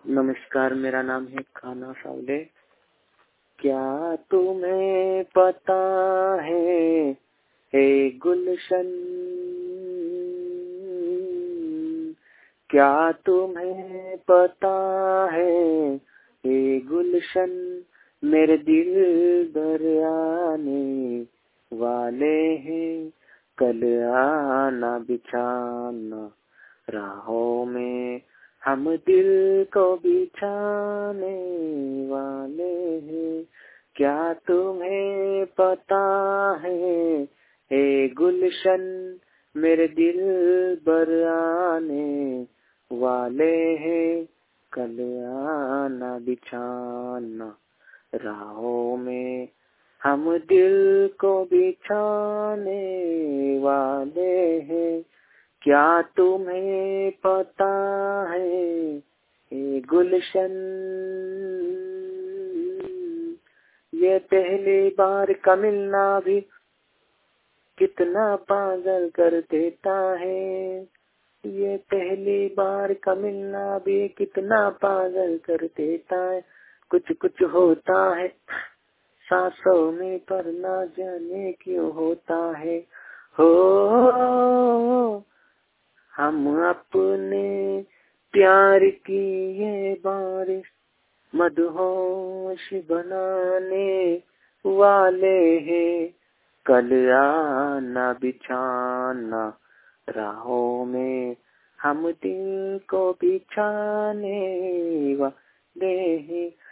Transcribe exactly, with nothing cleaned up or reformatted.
नमस्कार, मेरा नाम है खाना सावले। क्या तुम्हें पता है हे गुलशन, क्या तुम्हें पता है हे गुलशन, मेरे दिल भर आने वाले हैं, कल आना बिछाना राहों में, हम दिल को बिछाने वाले हैं। क्या तुम्हें पता है हे गुलशन, मेरे दिल भर आने वाले हैं, कल आना बिछाना राहों में, हम दिल को बिछाने वाले हैं। क्या तुम्हें पता है हे गुलशन, ये पहली बार का मिलना भी कितना पागल कर देता है, ये पहली बार का मिलना भी कितना पागल कर देता है। कुछ कुछ होता है सांसों में, पर ना जाने क्यों होता है। हो हम अपने प्यार की ये बारिश मदहोश बनाने वाले हैं, कल आना बिछाना राहों में, हम दिल को बिछाने वाले हैं।